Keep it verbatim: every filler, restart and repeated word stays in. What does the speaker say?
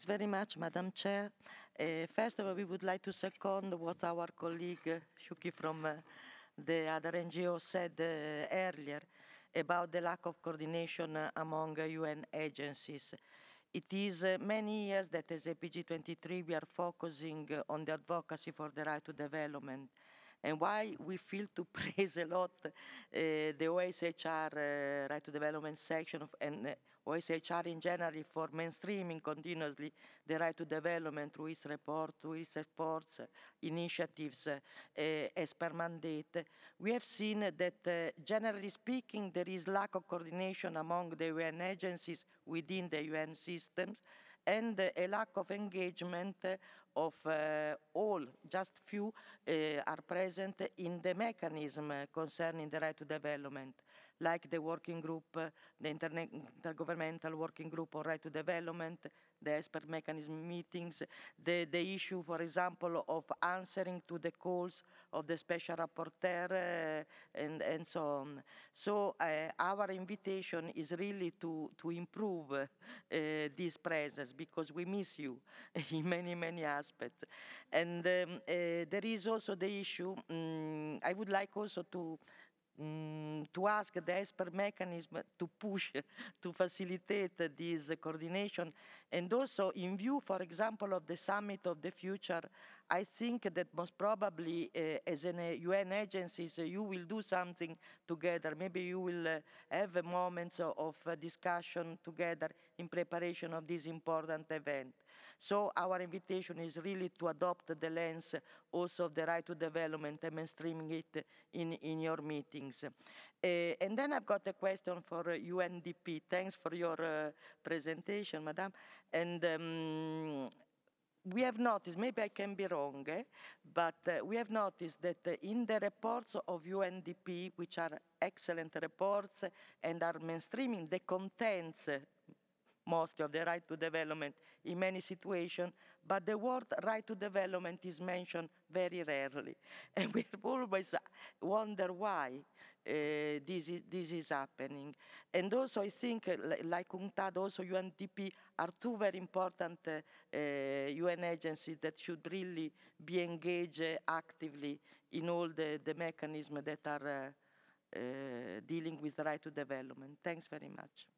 very much, Madam Chair. Uh, first of all, we would like to second what our colleague uh, Shuki from uh, the other N G O said uh, earlier about the lack of coordination uh, among uh, U N agencies. It is uh, many years that as A P G twenty-three we are focusing uh, on the advocacy for the right to development. And why we feel to praise a lot uh, the O S H R uh, Right to Development section of, and uh, O S H R in general for mainstreaming continuously the right to development through its report, through its efforts, uh, initiatives uh, uh, as per mandate. We have seen that uh, generally speaking there is lack of coordination among the U N agencies within the U N systems and uh, a lack of engagement uh, of uh, all, just few, uh, are present in the mechanism uh, concerning the right to development, like the working group, uh, the Internet Intergovernmental Working Group on Right to Development, the expert mechanism meetings, the, the issue, for example, of answering to the calls of the special rapporteur, uh, and, and so on. So uh, our invitation is really to, to improve uh, this presence, because we miss you in many, many aspects. And um, uh, there is also the issue, um, I would like also to Mm, to ask the expert mechanism to push, to facilitate this coordination. And also in view, for example, of the summit of the future, I think that most probably uh, as an uh, U N agencies, uh, you will do something together. Maybe you will uh, have moments of, of uh, discussion together in preparation of this important event. So our invitation is really to adopt the lens also of the right to development and mainstreaming it in, in your meetings. Uh, and then I've got a question for uh, U N D P. Thanks for your uh, presentation, Madam. And um, we have noticed, maybe I can be wrong, eh, but uh, we have noticed that uh, in the reports of U N D P, which are excellent reports and are mainstreaming the contents uh, mostly of the right to development in many situations, but the word right to development is mentioned very rarely. And we always wonder why uh, this, is, this is happening. And also I think, uh, like UNCTAD, also U N D P are two very important uh, uh, U N agencies that should really be engaged uh, actively in all the, the mechanisms that are uh, uh, dealing with the right to development. Thanks very much.